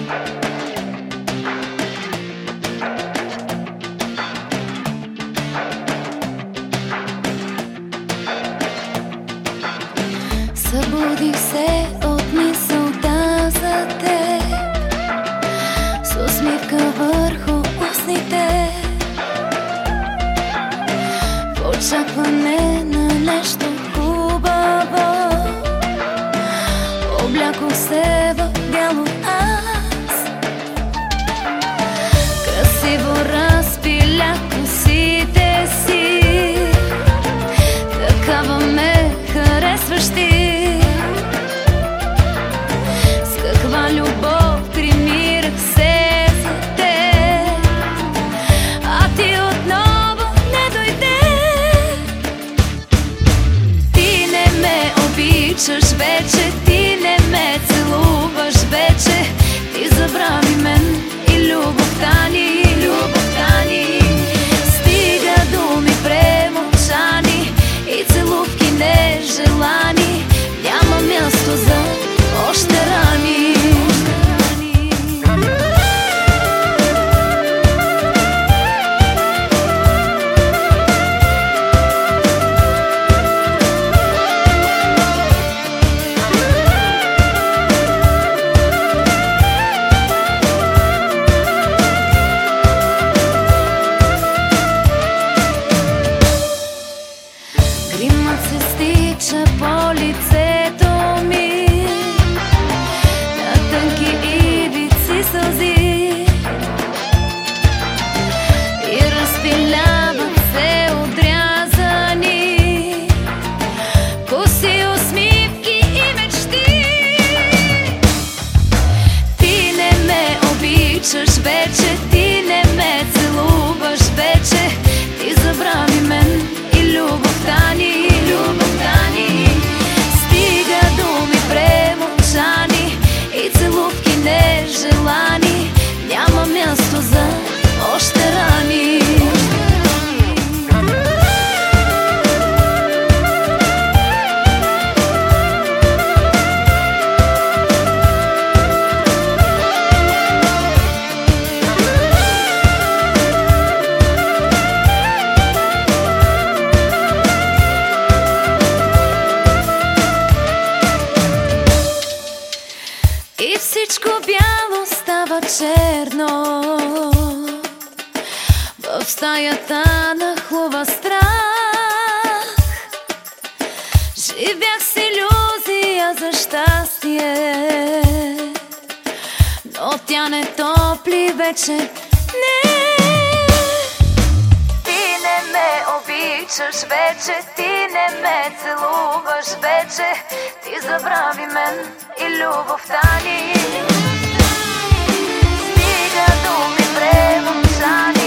Събудих се от мисълта за теб, с усмивка върху устните, в очакване на нещо хубаво. Облякох се в бяло аз, красиво разпилях косите си, такава ме харесваш ти. Любов примирах се за теб, а ти отново не дойде. Ти не ме обичаш вече, ти не ме целуваш вече, ти забрави мен и любовта ни, любовта ни. Стига думи премълчани и целувки нежелани, няма място за още рани. Гримът се стича по лицето ми, на тънки ивици сълзи, и разпиляват се отрязани коси, усмивки и мечти. Ти не ме обичаш вече, ти не ме целуваш вече, ти забрави мен и любовта ни, любовта ни. Стига думи премълчани и целувки нежелани, няма място за още рани. И всичко бяло става черно, в стаята нахлува страх. Живях с илюзия за щастие, но тя не топли вече, не. Ти не ме обичаш вече, ти не ме целуваш вече, ти забрави мен и любовта ни. Стига думи премълчани